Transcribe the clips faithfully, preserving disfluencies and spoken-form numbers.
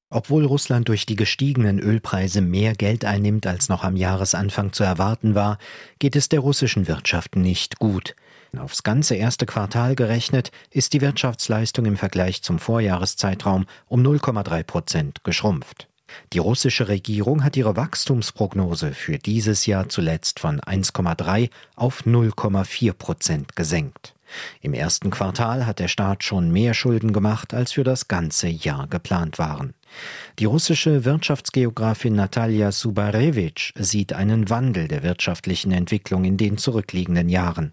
Obwohl Russland durch die gestiegenen Ölpreise mehr Geld einnimmt, als noch am Jahresanfang zu erwarten war, geht es der russischen Wirtschaft nicht gut. Aufs ganze erste Quartal gerechnet ist die Wirtschaftsleistung im Vergleich zum Vorjahreszeitraum um null Komma drei Prozent geschrumpft. Die russische Regierung hat ihre Wachstumsprognose für dieses Jahr zuletzt von eins Komma drei auf null Komma vier Prozent gesenkt. Im ersten Quartal hat der Staat schon mehr Schulden gemacht, als für das ganze Jahr geplant waren. Die russische Wirtschaftsgeografin Natalja Subarewitsch sieht einen Wandel der wirtschaftlichen Entwicklung in den zurückliegenden Jahren.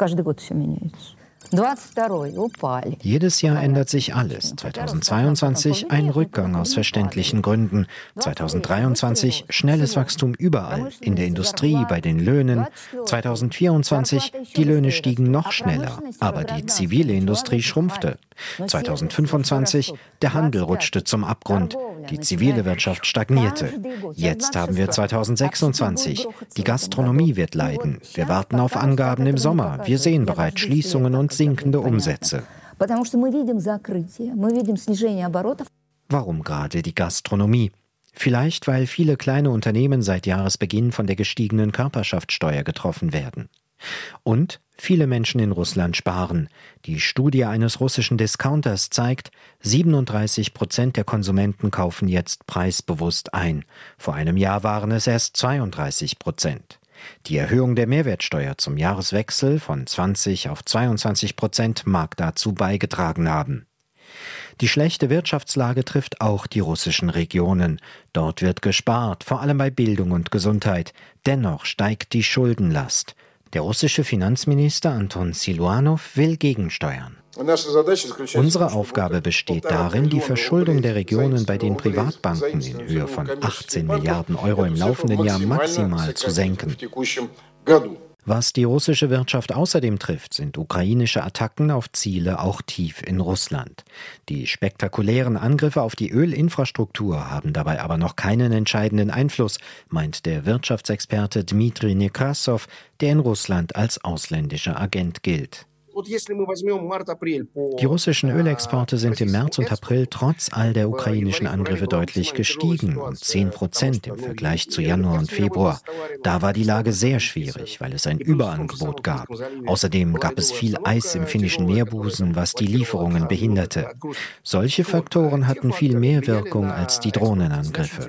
Jedes Jahr ändert sich alles. zweitausendzweiundzwanzig ein Rückgang aus verständlichen Gründen. zweitausenddreiundzwanzig schnelles Wachstum überall, in der Industrie, bei den Löhnen. zweitausendvierundzwanzig die Löhne stiegen noch schneller, aber die zivile Industrie schrumpfte. zweitausendfünfundzwanzig der Handel rutschte zum Abgrund, die zivile Wirtschaft stagnierte. Jetzt haben wir zweitausendsechsundzwanzig. Die Gastronomie wird leiden. Wir warten auf Angaben im Sommer. Wir sehen bereits Schließungen und sinkende Umsätze. Warum gerade die Gastronomie? Vielleicht, weil viele kleine Unternehmen seit Jahresbeginn von der gestiegenen Körperschaftssteuer getroffen werden. Und viele Menschen in Russland sparen. Die Studie eines russischen Discounters zeigt, siebenunddreißig Prozent der Konsumenten kaufen jetzt preisbewusst ein. Vor einem Jahr waren es erst zweiunddreißig Prozent. Die Erhöhung der Mehrwertsteuer zum Jahreswechsel von zwanzig auf zweiundzwanzig Prozent mag dazu beigetragen haben. Die schlechte Wirtschaftslage trifft auch die russischen Regionen. Dort wird gespart, vor allem bei Bildung und Gesundheit. Dennoch steigt die Schuldenlast. Der russische Finanzminister Anton Siluanow will gegensteuern. Unsere Aufgabe besteht darin, die Verschuldung der Regionen bei den Privatbanken in Höhe von achtzehn Milliarden Euro im laufenden Jahr maximal zu senken. Was die russische Wirtschaft außerdem trifft, sind ukrainische Attacken auf Ziele auch tief in Russland. Die spektakulären Angriffe auf die Ölinfrastruktur haben dabei aber noch keinen entscheidenden Einfluss, meint der Wirtschaftsexperte Dmitri Nekrasov, der in Russland als ausländischer Agent gilt. Die russischen Ölexporte sind im März und April trotz all der ukrainischen Angriffe deutlich gestiegen, um zehn Prozent im Vergleich zu Januar und Februar. Da war die Lage sehr schwierig, weil es ein Überangebot gab. Außerdem gab es viel Eis im finnischen Meerbusen, was die Lieferungen behinderte. Solche Faktoren hatten viel mehr Wirkung als die Drohnenangriffe.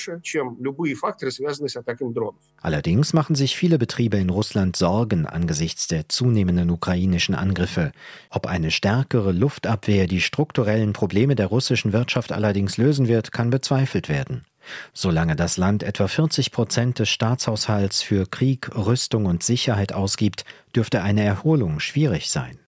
Allerdings machen sich viele Betriebe in Russland Sorgen angesichts der zunehmenden ukrainischen Angriffe. Ob eine stärkere Luftabwehr die strukturellen Probleme der russischen Wirtschaft allerdings lösen wird, kann bezweifelt werden. Solange das Land etwa vierzig Prozent des Staatshaushalts für Krieg, Rüstung und Sicherheit ausgibt, dürfte eine Erholung schwierig sein.